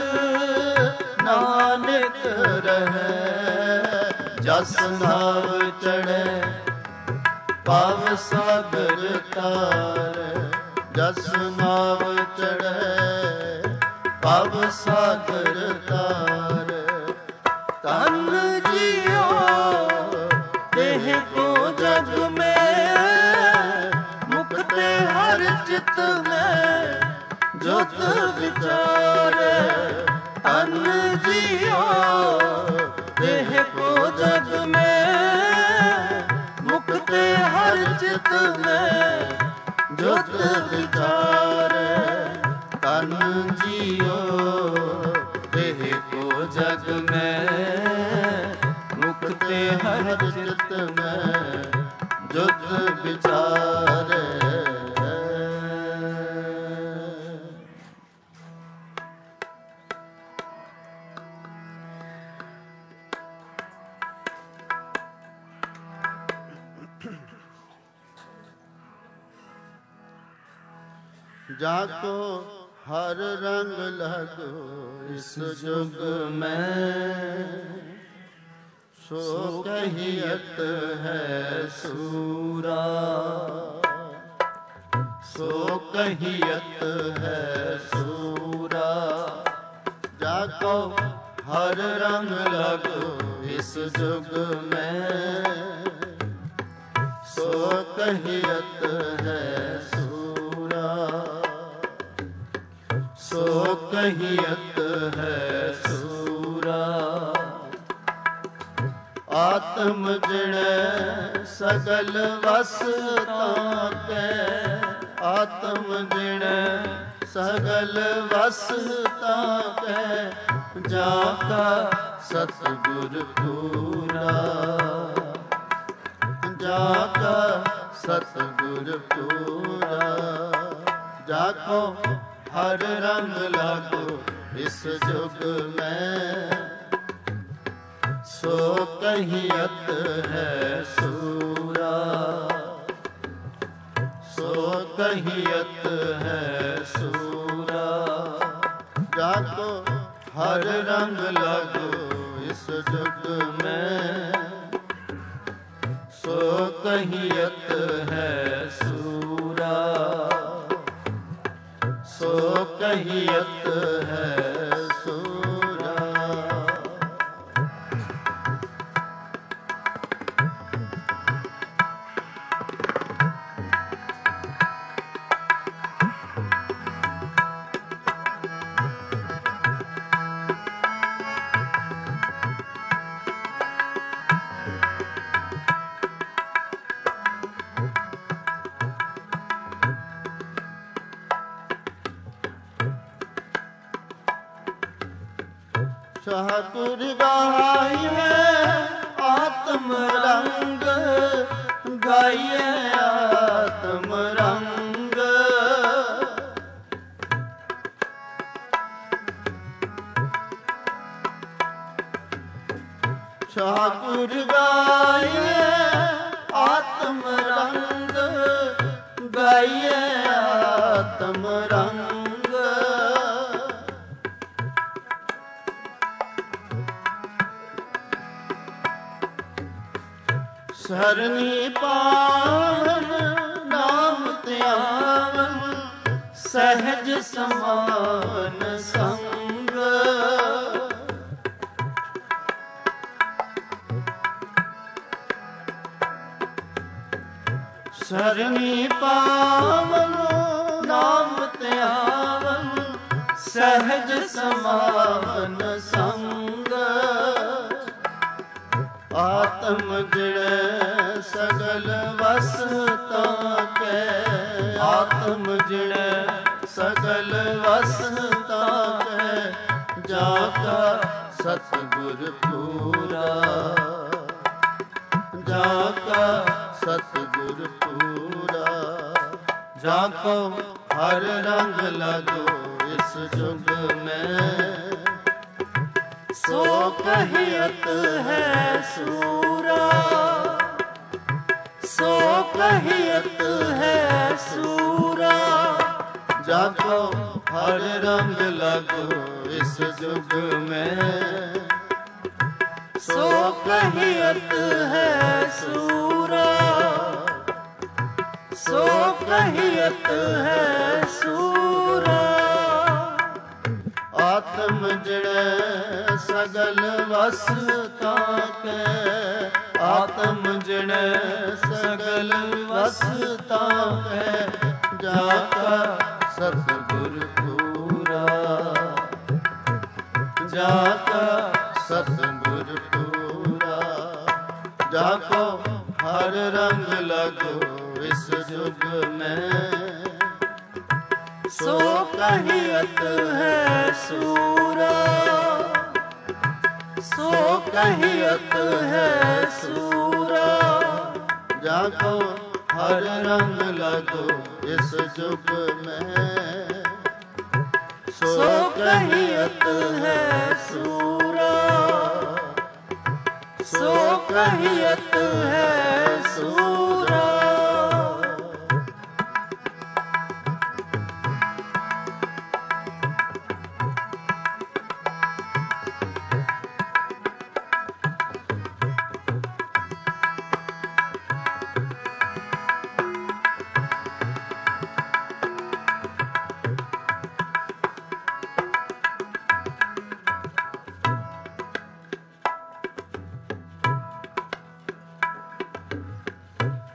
नानित रहे। जस नाव चढ़े पाव सागर तार, जस नाव चढ़े पाव सागर तार। तन जियो देह को जग में, मुक्त हर चित में जोत विचार। तन जियो देह को जग में, मुक्त हर चित में जोत विचार। तन जियो देह को जग में, मुक्त हर चित में जोत विचार। जाको हर रंग लगो इस जुग में, सो कहियत है सूरा, ਸੋ ਕਹੀਅਤ ਹੈ ਸੂਰਾ। ਜਾਕੋ ਹਰ ਰੰਗ ਲੱਗੋ ਇਸ ਜੁਗ ਮੈਂ, ਸੋ ਕਹੀਅਤ ਹੈ ਸੂਰਾ। ਸੋ ਕਹੀਅਤ ਹੈ ਸੂਰਾ। ਆਤਮ ਜਿਣੈ ਸਗਲ ਵਸ ਤਾਕੈ, ਆਤਮ ਜਿਣੈ ਸਗਲ ਵਸ ਤਾਕੈ, ਜਾ ਕਾ ਸਤਿਗੁਰ ਪੂਰਾ। ਜਾ ਕਾ ਸਤਿਗੁਰ ਪੂਰਾ। ਜਾਕੋ ਹਰ ਰੰਗ ਲਾਗੋ ਇਸ ਜੁਗ ਮੈਂ, ਸੋ ਕਹੀਅਤ ਹੈ ਸੂਰਾ। ਸੋ ਕਹੀਅਤ ਹੈ ਸੂਰਾ। ਜਾਕੋ ਹਰ ਰੰਗ ਲਾਗੋ ਇਸ ਜੁਗ ਮੈਂ, ਸੋ ਕਹੀਅਤ ਹੈ ਸੂਰਾ। ਸੋ ਕਹੀਅਤ ਹੈ ਸੂਰਾ। ਸ਼ਾਹਪੁਰ ਗਾਈਏ ਆਤਮ ਰੰਗ, ਗਾਈਏ ਆਤਮ ਰੰਗ। ਸ਼ਾਹਪੁਰ ਗਾਈਏ ਆਤਮ ਰੰਗ, ਗਾਈਏ ਆਤਮ ਰੰਗ। ਸਰਨੀ ਪਾਵਨ ਨਾਮ ਧਿਆਵਨ, ਸਹਿਜ ਸਮਾਨ ਸੰਗ। ਸਰਨੀ ਪਾਵਨ ਨਾਮ ਧਿਆਵਨ, ਸਹਿਜ ਸਮਾਨ ਸੰਗ। ਆਤਮ ਜਿਣੈ ਸਗਲ ਵਸ ਤਾਕੈ, ਆਤਮ ਜਿਣੈ ਸਗਲ ਵਸ ਤਾਕੈ, ਜਾ ਕਾ ਸਤਿਗੁਰ ਪੂਰਾ। ਜਾ ਕਾ ਸਤਿਗੁਰ ਪੂਰਾ। ਜਾਕੋ ਹਰ ਰੰਗ ਲੱਗੋ ਇਸ ਜੁਗ ਮੈਂ, ਸੋ ਕਹੀਅਤ ਹੈ ਸੂਰਾ। ਸੋ ਕਹੀਅਤ ਹੈ ਸੂਰਾ। ਜਾਕੋ ਹਰ ਰੰਗ ਲੱਗੋ ਇਸ ਜੁਗ ਮੈਂ, ਸੋ ਕਹੀਅਤ ਹੈ ਸੂਰਾ। ਸੋ ਕਹੀਅਤ ਹੈ ਸੂਰਾ। ਆਤਮ ਜਿਣੈ ਸਗਲ ਵਸ ਤਾਕੈ, ਆਤਮ ਜਿਣੈ ਸਗਲ ਵਸ ਤਾਕੈ, ਜਾ ਕਾ ਸਤਿਗੁਰ ਪੂਰਾ। ਜਾ ਕਾ ਸਤਿਗੁਰ ਪੂਰਾ। ਜਾਕੋ ਹਰ ਰੰਗ ਲੱਗੋ ਇਸ ਜੁਗ ਮੈਂ, ਸੋ ਕਹੀਅਤ ਹੈ ਸੂਰਾ। ਸੋ ਕਹੀਅਤ ਹੈ ਸੂਰਾ। ਜਾਕੋ ਹਰ ਰੰਗ ਲੱਗੋ ਇਸ ਜੁਗ ਮੈਂ, ਸੋ ਕਹੀਅਤ ਹੈ ਸੂਰਾ। ਸੋ ਕਹੀਅਤ ਹੈ ਸੂਰਾ।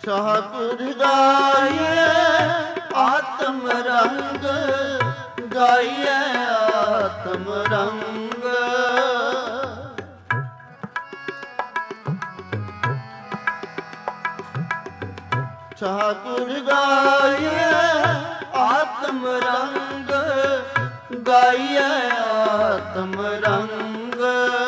ਠਾकुर ਗਾਈਏ ਆਤਮ ਰੰਗ, ਗਾਈਏ ਆਤਮ ਰੰਗ। ਠਾकुर ਗਾਈਏ ਆਤਮ ਰੰਗ, ਗਾਈਏ ਆਤਮ ਰੰਗ।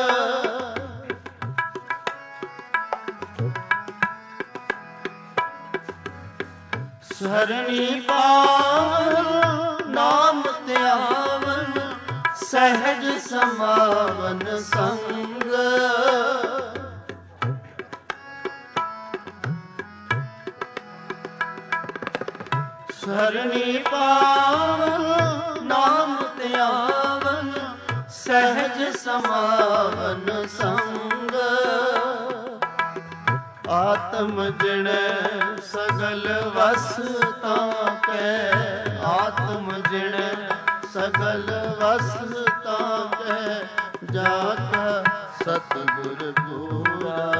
ਸਰਣੀ ਪਾਵਨ ਨਾਮ ਧਿਆਵਨ, ਸਹਿਜ ਸਮਾਵਨ ਸੰਗ। ਸਰਣੀ ਪਾਵਨ ਨਾਮ ਧਿਆਵਨ, ਸਹਿਜ ਸਮਾਵਨ ਸੰਗ। ਆਤਮ ਜਿਣੈ ਸਗਲ ਵਸਤਾ ਕੈ, ਆਤਮ ਜਿਣੈ ਸਗਲ ਵਸਤਾ ਕੈ। ਜਾ ਕਾ ਸਤਿਗੁਰ ਪੂਰਾ,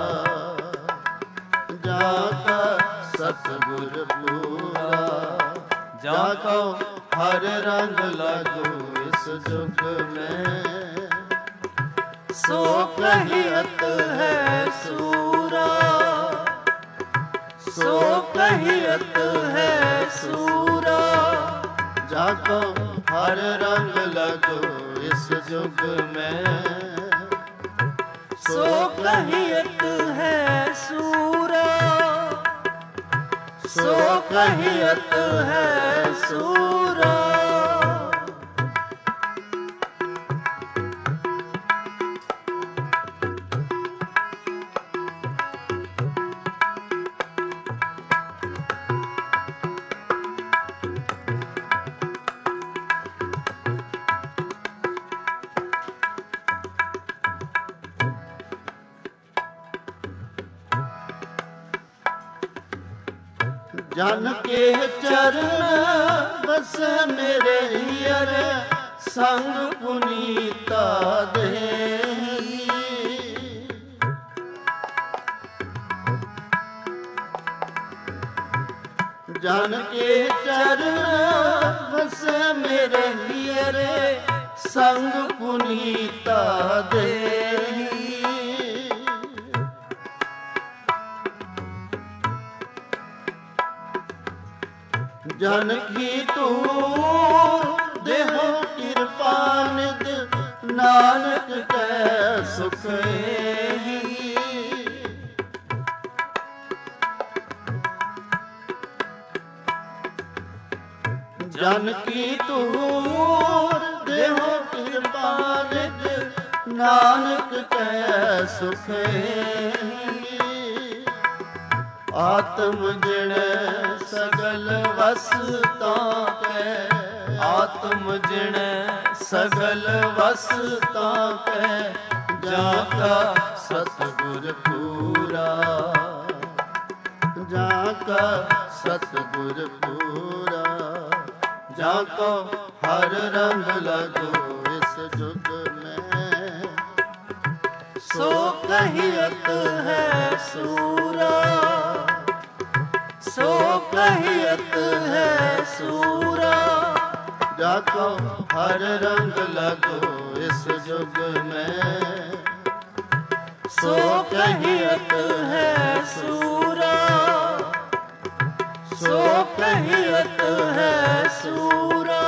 ਜਾ ਕਾ ਸਤਿਗੁਰ ਪੂਰਾ। ਜਾ ਕਉ ਹਰ ਰੰਗ ਲਾਗੋ ਇਸ ਜੁਗ ਮੈਂ, ਸੋ ਕਹੀਅਤ ਹੈ ਸੂਰਾ, ਸੋ ਕਹੀਅਤ ਹੈ ਸੂਰਾ। ਜਾ ਕਉ ਹਰ ਰੰਗ ਲਾਗੋ ਇਸ ਜੁਗ ਮੈਂ, ਸੋ ਕਹੀਅਤ ਹੈ ਸੂਰਾ, ਸੋ ਕਹੀਅਤ ਹੈ ਸੂਰਾ। ਜਨ ਕੇ ਚਰਨ ਬਸ ਮੇਰੇ ਹੀਰ, ਸੰਗ ਪੁਨੀਤਾ ਦੇਹੀ। ਜਨ ਕੇ ਚਰਨ ਬਸ ਮੇਰੇ ਹੀਰ, ਸੰਗ ਪੁਨੀਤਾ ਦੇਹੀ। ਜਨ ਕੀ ਤੂਰ ਦੇਹੋ ਕਿਰਪਾ ਨਿਧ, ਨਾਨਕ ਕੈ ਸੁਖ ਏਹੀ। ਜਨ ਕੀ ਤੂਰ ਦੇਹੋ ਕਿਰਪਾ ਨਿਧ, ਨਾਨਕ ਕੈ ਸੁਖ ਏਹੀ। ਆਤਮ ਜਿਣੈ ਸਗਲ ਵਸਤਾ ਕੈ, ਆਤਮ ਜਿਣੈ ਸਗਲ ਵਸਤਾ ਕੈ। ਜਾ ਕਾ ਸਤਿਗੁਰ ਪੂਰਾ, ਜਾ ਕਾ ਸਤਿਗੁਰ ਪੂਰਾ। ਜਾ ਕੋ ਹਰ ਰੰਗ ਲਾਗੋ ਇਸ ਜੁਗ ਮੈਂ, ਸੋ ਕਹੀਅਤ ਹੈ ਸੂਰਾ, ਸੋ ਕਹੀਅਤ ਹੈ ਸੂਰਾ। ਜਾ ਕਉ ਹਰ ਰੰਗ ਲਾਗੋ ਇਸ ਜੁਗ ਮੈਂ, ਸੋ ਕਹੀਅਤ ਹੈ ਸੂਰਾ, ਸੋ ਕਹੀਅਤ ਹੈ ਸੂਰਾ।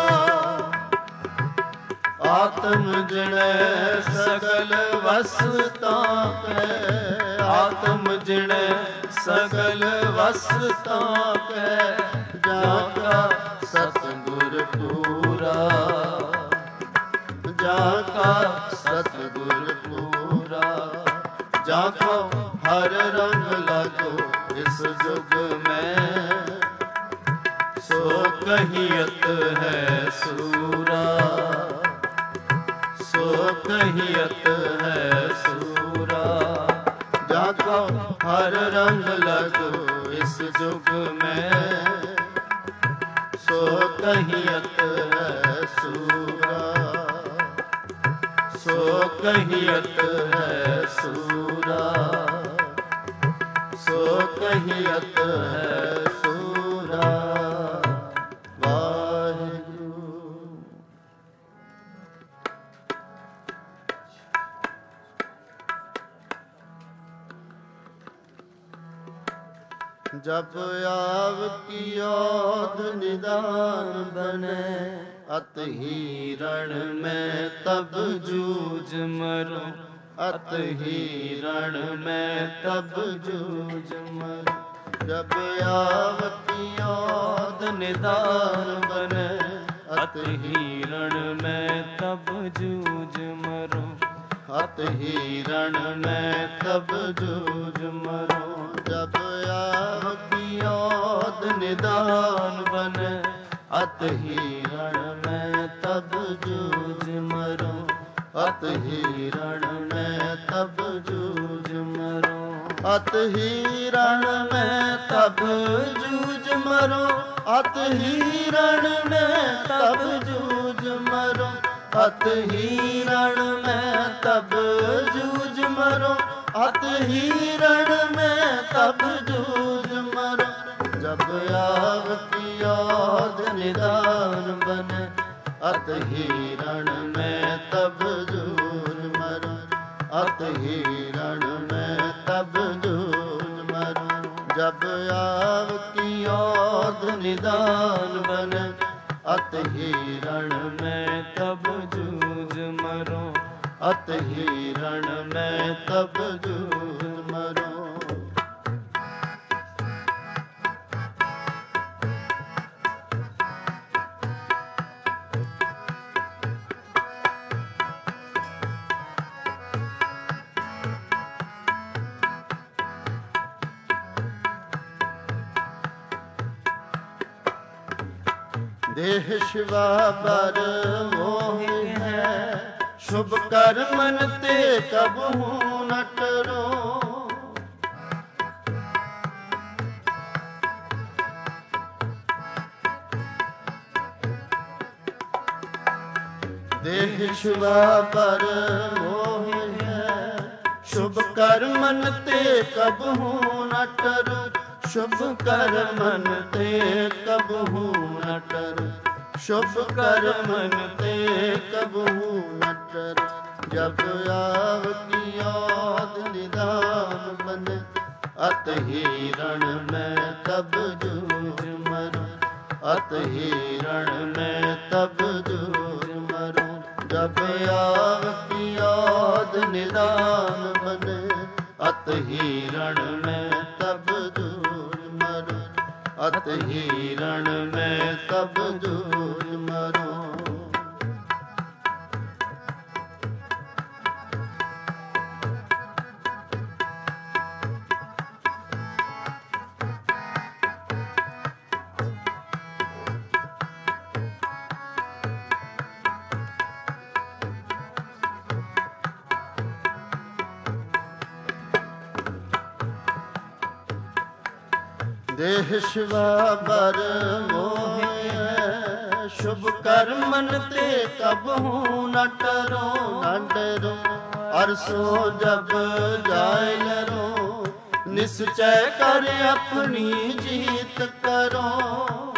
ਆਤਮ ਜਿਣੈ ਸਗਲ ਵਸਤਾ ਕੈ, ਆਤਮ ਜਿਣੈ ਸਗਲ ਵਸਤਾ ਕੈ। ਜਾ ਕਾ ਸਤਿਗੁਰ ਪੂਰਾ, ਜਾ ਕਾ ਸਤਿਗੁਰ ਪੂਰਾ। ਜਾ ਕਉ ਹਰ ਰੰਗ ਲਾਗੋ ਇਸ ਜੁਗ ਮੈਂ, ਸੋ ਕਹੀਅਤ ਹੈ ਸੂਰਾ, ਸੋ ਕਹੀਅਤ ਹੈ ਸੂਰਾ। ਜਾ ਕਉ ਹਰ ਰੰਗ ਲਾਗੋ ਇਸ ਜੁਗ ਮੈਂ, ਸੋ ਕਹੀਅਤ ਹੈ ਸੂਰਾ, ਸੋ ਕਹੀਅਤ ਹੈ ਸੂਰਾ, ਸੋ ਕਹੀਅਤ ਹੈ ਸੂਰਾ। ਵਾਹਿਗੁਰੂ। ਜਪ ਆਵ ਕੀ ਔਧ ਨਿਦਾਨ ਬਨੈ, ਅਤ ਹੀ ਰਣ ਮੈਂ ਤਬ ਜੂਝ ਮਰੋ, ਅਤ ਹੀ ਰਣ ਮੈਂ ਤਬ ਜੂਝ ਮਰੋ। ਜਪ ਆਵ ਕੀ ਔਧ ਨਿਦਾਨ ਬਨੈ, ਅਤ ਹੀ ਰਣ ਮੈਂ ਤਬ ਜੂਝ ਮਰੋ, ਅਤ ਹੀ ਰਣ ਮੈਂ ਤਬ ਜੂਝ ਮਰੋ। ਜਪ ਆਵ ਕੀ ਔਧ ਨਿਦਾਨ ਬਨੈ, ਅਤ ਹੀ ਰਣ ਮੈਂ ਤਬ ਜੂਝ ਮਰੋ, ਅਤ ਹੀ ਰਣ ਮੈਂ ਤਬ ਜੂਝ ਮਰੋ। ਅਤ ਹੀ ਰਣ ਮੈਂ ਤਬ ਜੂਝ ਮਰੋ, ਅਤ ਹੀ ਰਣ ਮੈਂ ਤਬ ਜੂਝ ਮਰੋ, ਅਤ ਹੀ ਰਣ ਮੈਂ ਤਬ ਜੂਝ ਮਰੋ, ਅਤ ਹੀ ਰਣ ਮੈਂ ਤਬ ਜੂਝ ਮਰੋ। ਜਬ ਆਵ ਕੀ ਔਧ ਨਿਦਾਨ ਬਨੈ, ਅਤ ਹੀ ਰਣ ਮੈਂ ਤਬ ਜੂਝ ਮਰੋ, ਅਤ ਹੀ ਰਣ ਮੈਂ ਤਬ ਜੂਝ ਮਰੋ। ਜਬ ਆਵ ਕੀ ਔਧ ਨਿਦਾਨ ਬਨੈ, ਅਤ ਹੀ ਰਣ ਮੈਂ ਤਬ ਜੂਝ ਮਰੋ, ਅਤ ਹੀ ਰਣ ਮੈਂ ਤਬ ਜੂਝ ਮਰੋ। ਦੇਹ ਸ਼ਿਵਾ ਬਰ ਮੋਹ ਹੈ, ਸ਼ੁਭ ਕਰਮਨ ਤੇ ਕਬਹੂ ਨ ਟਰੋ। ਦੇਹ ਸ਼ਿਵਾ ਬਰ ਮੋਹ ਹੈ, ਸ਼ੁਭ ਕਰਮਨ ਤੇ ਕਬਹੂ ਨ ਟਰੋ। ਸ਼ੁਭ ਕਰਮਨ ਤੇ ਕਬਹੂ ਨ ਟਰੋ, ਸ਼ੁਭ ਕਰਮਨ ਤੇ ਕਬਹੂ ਨ ਟਰੋ। ਜਬ ਆਵ ਕੀ ਔਧ ਨਿਦਾਨ ਬਨੈ, ਅਤ ਹੀ ਰਣ ਮੈਂ ਤਬ ਜੂਝ ਮਰੋ, ਅਤ ਹੀ ਰਣ ਮੈਂ ਤਬ ਜੂਝ ਮਰੋ। ਜਬ ਆਵ ਕੀ ਔਧ ਨਿਦਾਨ ਬਨੈ, ਅਤ ਹੀ ਰਣ ਮੈਂ ਤਬ ਜੂਝ ਮਰੋ, ਅਤ ਹੀ ਰਣ ਮੈਂ ਤਬ ਜੂਝ ਮਰੋ। ਦੇਹ ਸ਼ਿਵਾ ਬਰ ਮੋਹ ਹੈ, ਸ਼ੁਭ ਕਰਮਨ ਤੇ ਕਬਹੂ ਨ ਟਰੋ। ਨ ਡਰੋ ਅਰਸੋ ਜਬ ਜਾਇ ਲਰੋ, ਨਿਸਚੈ ਕਰ ਆਪਣੀ ਜੀਤ ਕਰੋ।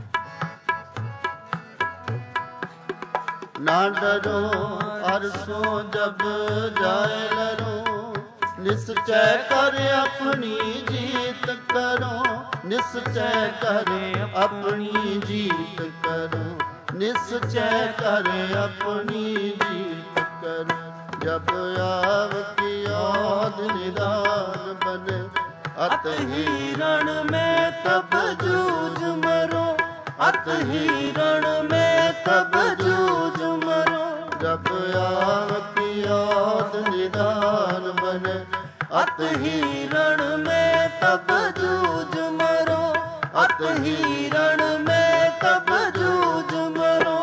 ਨਾ ਡਰੋ ਅਰਸੋ ਜਬ ਜਾਇ ਲਰੋ, ਨਿਸਚੈ ਕਰ ਆਪਣੀ ਜੀਤ ਕਰੋ। ਨਿਸਚੈ ਕਰ ਆਪਣੀ ਜੀਤ ਕਰੋ, ਨਿਸਚੈ ਕਰ ਆਪਣੀ ਜੀਤ ਕਰੋ। ਜਬ ਆਵ ਕੀ ਔਧ ਨਿਦਾਨ ਬਨੈ, ਅਤ ਹੀ ਰਣ ਮੈਂ ਤਬ ਜੂਝ ਮਰੋ, ਅਤ ਹੀ ਰਣ ਮੈਂ ਤਬ ਜੂਝ ਮਰੋ। ਜਬ ਆਵ ਕੀ ਔਧ ਨਿਦਾਨ ਬਨੈ, ਅਤ ਹੀ ਰਣ ਮੈਂ ਤਬ ਜੂਝ ਮਰੋ, ਅਤ ਹੀ ਰਣ ਮੈਂ ਤਬ ਜੂਝ ਮਰੋ।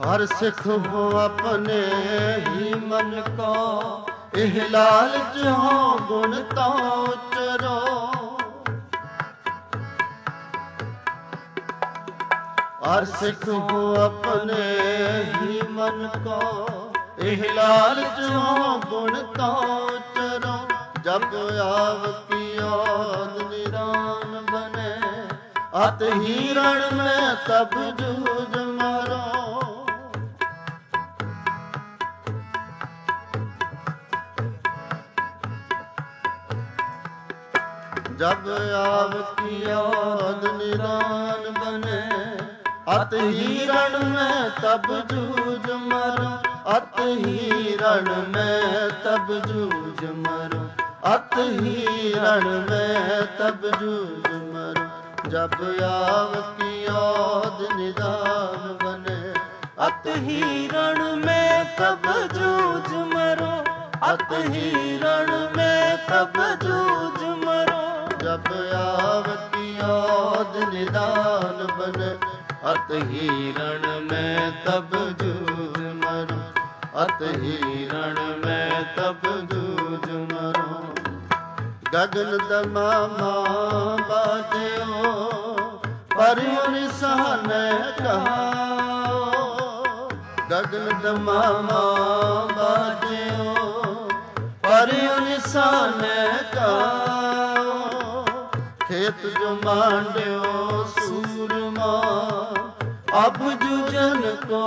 ਹਰ ਸਿੱਖ ਹੋ ਆਪਣੇ ਹੀ ਮਨ ਕੋ, ਇਹ ਲਾਲਚ ਹੋ ਗੁਣ ਤੋਂ ਉਚਰੋ। ਹਰ ਸਿੱਖ ਹੋ ਆਪਣੇ ਹੀ ਮਨ ਕੋ, ਇਹ ਲਾਲਚ ਹੋ ਗੁਣ ਤੋਂ ਉਚਰੋ। ਜਬ ਆਵ ਕੀ ਔਦ ਨਿਰਾਨ ਬਨੇ, ਅਤ ਹੀਰਣ ਮੈਂ ਤਬ ਜੂਝ ਮਾਰੋ। ਜਬ ਆਵ ਕੀ ਔਦ ਨਿਰਾਨ ਬਨੇ, ਅਤ ਹੀਰਣ ਮੈਂ ਤਬ ਜੂਝ ਮਰੋ। ਅਤ ਹੀਰਣ ਮੈਂ ਤਬ ਜੂਝ ਮਰੋ। ਅਤ ਹੀਰਣ ਮੈਂ ਤਬ ਜੂਝ ਮਰੋ। ਜਬ ਆਵ ਕੀ ਔਦ ਨਿਦਾਨ ਬਨੇ, ਅਤ ਹੀਰਣ ਮੈਂ ਤਬ ਜੂਝ ਮਰੋ। ਅਤ ਹੀਰਣ ਮੈਂ ਤਬ ਜੂਝ ਮਰੋ। ਜਬ ਆਵ ਕੀ ਔਦ ਨਿਦਾਨ ਬਨੇ, ਅਤ ਹੀਰਣ ਮੈਂ ਤਬ ਜੂਝ ਮਰੋ। ਅਤ ਹੀਰਣ ਮੈਂ ਤਬ ਜੂਝ ਮਰੋ। ਗਗਨ ਦਮਾਮਾ ਬਾਜਿਓ, ਪਰਿਉ ਨਿਸਹਾਨੈ ਕਹਾਓ। ਗਗਨ ਦਮਾਮਾ ਬਾਜਿਓ, ਪਰਿਉ ਨਿਸਹਾਨੈ ਕਹਾਓ। ਖੇਤ ਜੋ ਮਾਂਡਿਓ ਸੂਰਮਾ, ਅਬ ਜੁਜਨ ਕੋ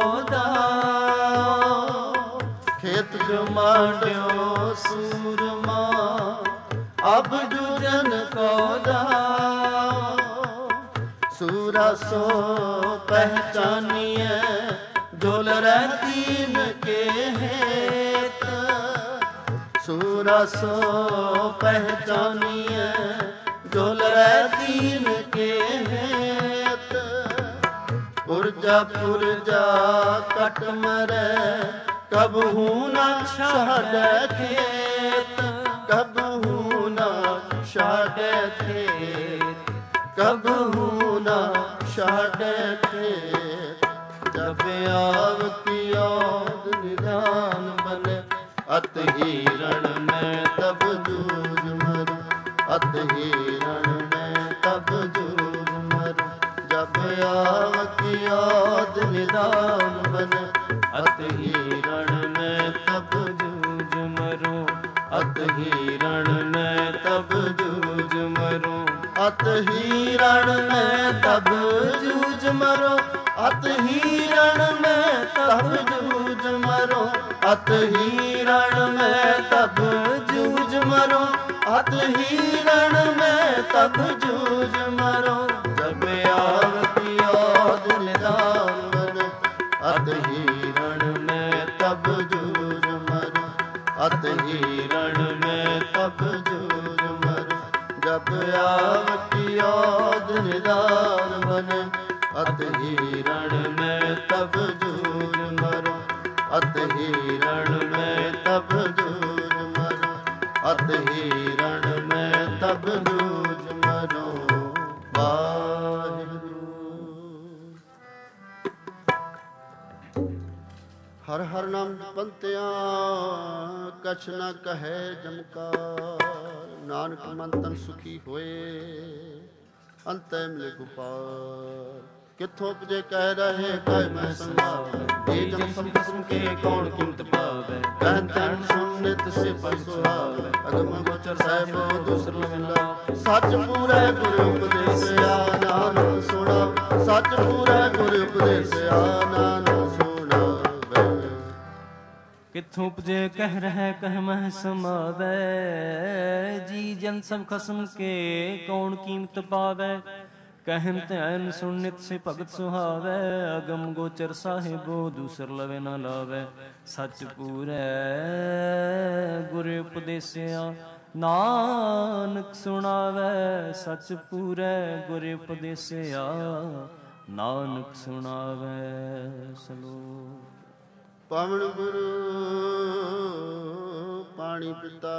ਦਾਓ। ਖੇਤ ਜੋ ਮਾਂਡਿਓ ਸੂਰਮਾ, ਅਬ ਜੁਜਨ ਕੋ ਦਾਓ। ਸੂਰਾ ਸੋ ਪਹਿਚਾਨੀਐ, ਜੋ ਲਰੈ ਦੀਨ ਕੇ ਹੇਤ। ਸੂਰਾ ਸੋ ਪਹਿਚਾਨੀਐ, ਜੋ ਲਰੈ ਦੀਨ ਕੇ ਹੇਤ। ਪੁਰਜਾ ਪੁਰਜਾ ਕਟ ਮਰੈ, ਕਬਹੂ ਨਾ ਛਾੜੈ ਖੇਤ। ਕਬਹੂ ਨਾ ਛਾੜੈ ਖੇਤ। ਕਬਹੂ ਨਾ ਛਾੜੈ ਖੇਤ। ਜਬ ਆਵ ਕੀ ਔਦ ਨਿਦਾਨ ਬਨੇ, ਅਤ ਹੀਰਣ ਮੈਂ ਤਬ ਜੂਝ ਮਰੋ। ਅਤ ਹੀਰਣ ਮੈਂ ਤਬ ਜੂਝ ਮਰੋ। ਜਬ ਆਵ ਕੀ ਔਦ ਨਿਦਾਨ ਬਨੇ, ਅਤ ਹੀਰਣ ਮੈਂ ਤਬ ਜੂਝ ਮਰੋ। ਅਤ ਹੀਰਣ ਮੈਂ ਤਬ ਜੂਝ ਮਰੋ। ਅਤ ਹੀਰਣ ਮੈਂ ਤਬ ਜੂਝ ਮਰੋ। ਅਤ ਹੀਰਣ ਮੈਂ ਤਬ ਜੂਝ ਮਰੋ। ਅਤ ਹੀਰਣ ਮੈਂ ਤਬ ਜੂਝ ਮਰੋ। ਅਤ ਹੀਰਣ ਮੈਂ ਤਬ ਜੂਝ ਮਰੋ। ਜਬ ਆਵ ਕੀ ਔਦ ਨਿਦਾਨ ਬਨੇ, ਅਤ ਹੀਰਣ ਮੈਂ ਤਬ ਜੂਝ ਮਰੋ। ਅਤ ਹੀਰਣ ਮੈਂ ਤਬ ਜੂਝ ਮਰੋ। ਜਬ ਆਵ ਕੀ ਔਦ ਨਿਦਾਨ ਬਨੇ, ਅਤ ਹੀਰਣ ਮੈਂ ਤਬ ਜੂਝ ਮਰੋ। ਅਤ ਹੀਰਣ ਮੈਂ ਤਬ ਜੂਝ ਮਰੋ। ਅਤ ਹੀਰਣ ਮੈਂ ਤਬ ਜੂਝ ਮਰੋ। ਵਾਹਿਗੁਰੂ। ਹਰ ਹਰ ਨਾਮ ਪੰਤਿਆਂ, ਕਛ ਨ ਕਹੈ ਜਮਕਾਰ। ਨਾਨਕ ਮੰਤਨ ਸੁਖੀ ਹੋਏ, ਅੰਤੈ ਮਿਲੇ ਗੋਪਾਲ। ਕਿੱਥੋਂ ਉਪਜੇ ਕਹਿ ਰਹੇ ਕਹਿ ਮੈਂ ਸੰਭਾਵੈ। ਇਹ ਜਮ ਸਭ ਕਿਸਮ ਕੇ ਕੌਣ ਕੀਮਤ ਪਾਵੈ। ਕਹਿਨ ਤੈਨ ਸੁਨ ਨਿਤ ਸੇ ਪਰ ਸੁਹਾਵੈ। ਅਗਮ ਗੋਚਰ ਸਾਹਿਬੋ ਦੂਸਰ ਮਿਲਾ, ਸੱਚ ਪੂਰੈ ਗੁਰ ਉਪਦੇਸਿਆ ਨਾਨਕ ਸੁਣਾ। ਸੱਚ ਪੂਰੈ ਗੁਰ ਉਪਦੇਸਿਆ ਨਾਨਕ ਸੁਣਾਵੈ। ਕਿੱਥੋਂ ਉਪਜੇ ਕਹਿ ਰਹਿ ਕਹਿ ਮਹਿ ਸਮਾਵੈ। ਜੀ ਜਨ ਸਭ ਖਸਮ ਕੇ ਕੌਣ ਕੀਮਤ ਪਾਵੈ। ਕਹਿਨ ਧਿਆਨ ਸੁਣ ਨਿਤ ਸੇ ਭਗਤ ਸੁਹਾਵੈ। ਅਗਮ ਗੋਚਰ ਸਾਹਿਬੋ ਦੂਸਰ ਲਵੇ ਨਾ ਲਾਵੈ। ਸੱਚ ਪੂਰੈ ਗੁਰ ਉਪਦੇਸਿਆ ਨਾਨਕ ਸੁਣਾਵੈ। ਸੱਚ ਪੂਰੈ ਗੁਰ ਉਪਦੇਸਿਆ ਨਾਨਕ ਸੁਣਾਵੈ। ਸਲੋਕ। ਪਵਨ ਗੁਰੂ ਪਾਣੀ ਪਿਤਾ,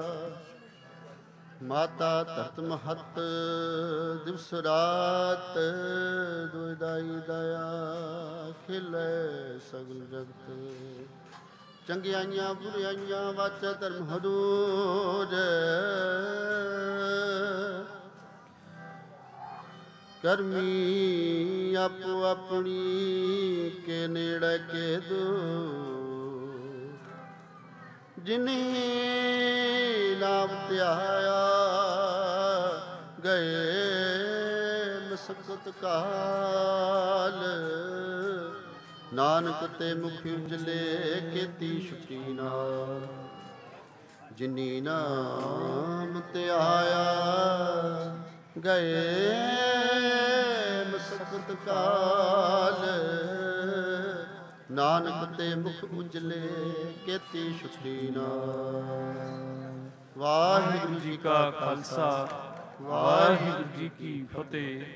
ਮਾਤਾ ਧਰਤ ਮਹਤ। ਦਿਵਸ ਰਾਤ ਦੁਇ ਦਾਈ ਦਇਆ ਖੇਲੇ ਸਗਲ ਜਗਤ। ਚੰਗਿਆਈਆਂ ਬੁਰਿਆਈਆਂ ਵਾਚਾ ਧਰਮ ਹਦੂਰ, ਕਰਮੀ ਆਪੋ ਆਪਣੀ ਕੇ ਨੇੜੇ ਕੇ ਦੂਰ। ਜਿਨੀ ਨਾਮ ਧਿਆਇਆ ਗਏ ਮਸਕਤ ਕਾਲ। ਨਾਨਕ ਤੇ ਮੁਖ ਉਜਲੇ ਕੀਤੀ ਛੁਟੀ ਨਾਲ। ਜਿਨੀ ਨਾਮ ਧਿਆਇਆ ਗਏ ਮਸਕਤ ਕਾਲ। ਨਾਨਕ ਤੇ ਮੁਖ ਉਜਲੇ ਕੀਤੀ ਛੁਟੀ ਨਾਲ। ਵਾਹਿਗੁਰੂ ਜੀ ਕਾ ਖਾਲਸਾ, ਵਾਹਿਗੁਰੂ ਜੀ ਕੀ ਫਤਿਹ।